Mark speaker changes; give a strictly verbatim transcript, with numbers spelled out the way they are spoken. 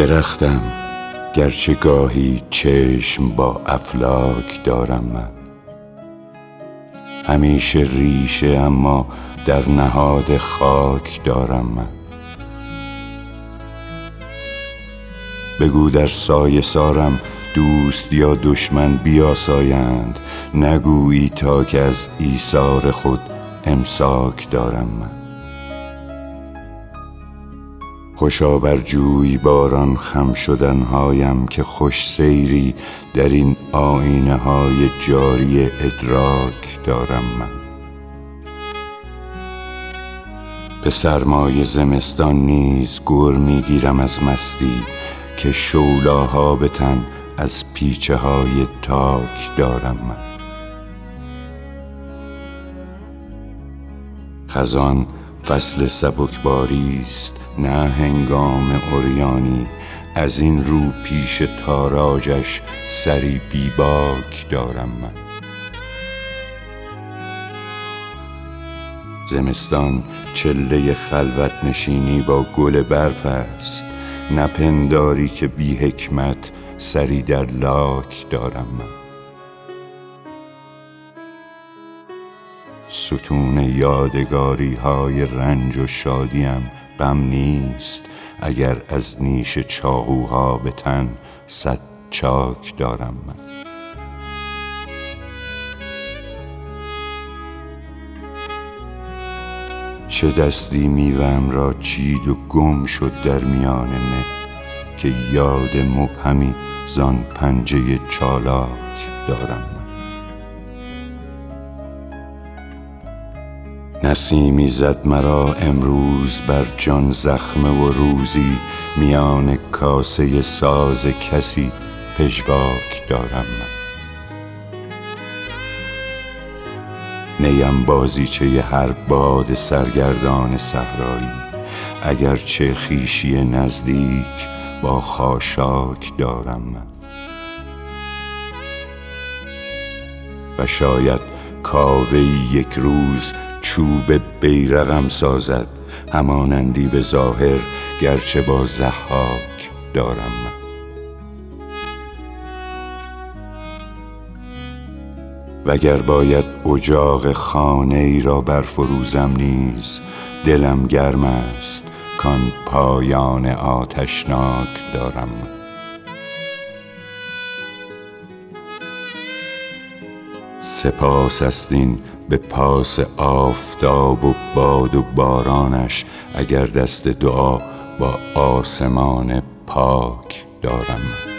Speaker 1: درختم گرچه گاهی چشم با افلاک دارم من، همیشه ریشه اما در نهاد خاک دارم من. بگو در سایه سارم دوست یا دشمن بیاسایند، نگویی تا که از ایثار خود امساک دارم من. خوشا بر جوی باران خم شدنهایم که خوش سیری در این آینه های جاری ادراک دارم من. به سرمای زمستان نیز گر میگیرم از مستی که شولاها به تن از پیچه های تاک دارم من. خزان فصل سبکباری است نه هنگام عریانی، از این رو پیش تاراجش سری بیباک دارم من. زمستان چله خلوت نشینی با گل برف است، نپنداری که بی حکمت سری در لاک دارم من. ستون یادگاری های رنج و شادیم غم نیست اگر از نیش چاقوها به تن صد چاک دارم من. چه دستی میوه‌ام را چید و گم شد در میان مه که یاد مبهمی زان پنجه چالاک دارم من. نسیمی زد مرا امروز بر جان زخمه و روزی میان کاسه ساز کسی پژواک دارم من. نیم بازیچه هر باد سرگردان صحرایی، اگرچه خویشی نزدیک با خاشاک دارم من. و شاید کاوه‌ای یک روز چوب بیرقم سازد، همانندی به ظاهر گرچه با ضحاک دارم من. وگر باید اجاق خانه ای را برفروزم نیز دلم گرم است کان پایان آتشناک دارم من. سپاس است این به پاس آفتاب و باد و بارانش اگر دست دعا با آسمان پاک دارم من.